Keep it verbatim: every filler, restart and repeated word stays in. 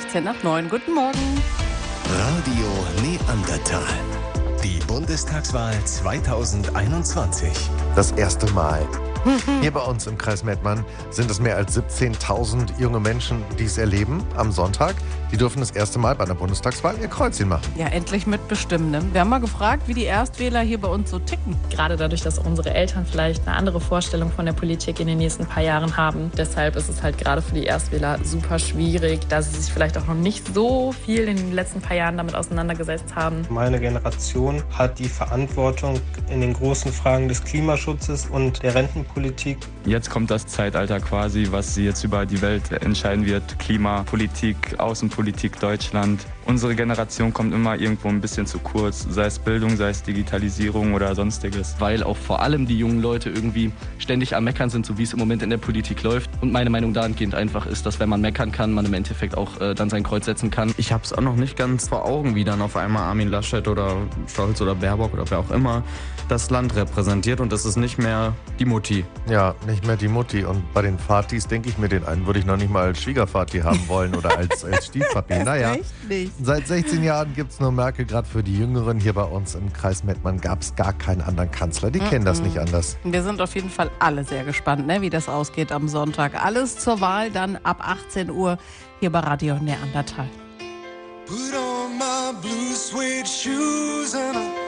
sechzehn nach neun. Guten Morgen. Radio Neandertal. Die Bundestagswahl zweitausendeinundzwanzig. Das erste Mal. Hier bei uns im Kreis Mettmann sind es mehr als siebzehntausend junge Menschen, die es erleben am Sonntag. Die dürfen das erste Mal bei einer Bundestagswahl ihr Kreuzchen machen. Ja, endlich mitbestimmen. Ne? Wir haben mal gefragt, wie die Erstwähler hier bei uns so ticken. Gerade dadurch, dass unsere Eltern vielleicht eine andere Vorstellung von der Politik in den nächsten paar Jahren haben. Deshalb ist es halt gerade für die Erstwähler super schwierig, da sie sich vielleicht auch noch nicht so viel in den letzten paar Jahren damit auseinandergesetzt haben. Meine Generation hat die Verantwortung in den großen Fragen des Klimaschutzes und der Rentenpolitik. Jetzt kommt das Zeitalter quasi, was jetzt über die Welt entscheiden wird. Klimapolitik, Außenpolitik, Deutschland. Unsere Generation kommt immer irgendwo ein bisschen zu kurz, sei es Bildung, sei es Digitalisierung oder sonstiges. Weil auch vor allem die jungen Leute irgendwie ständig am Meckern sind, so wie es im Moment in der Politik läuft. Und meine Meinung dahingehend einfach ist, dass wenn man meckern kann, man im Endeffekt auch äh, dann sein Kreuz setzen kann. Ich habe es auch noch nicht ganz vor Augen, wie dann auf einmal Armin Laschet oder Scholz oder Baerbock oder wer auch immer das Land repräsentiert, und das ist nicht mehr die Mutti. Ja, nicht mehr die Mutti. Und bei den Vatis denke ich mir, den einen würde ich noch nicht mal als Schwiegervati haben wollen oder als, als Stiefpapi. Naja, seit sechzehn Jahren gibt es nur Merkel. Gerade für die Jüngeren hier bei uns im Kreis Mettmann gab es gar keinen anderen Kanzler. Die mm-mm. kennen das nicht anders. Wir sind auf jeden Fall alle sehr gespannt, ne, wie das ausgeht am Sonntag. Alles zur Wahl dann ab achtzehn Uhr hier bei Radio Neandertal. Put on my blue suede shoes and a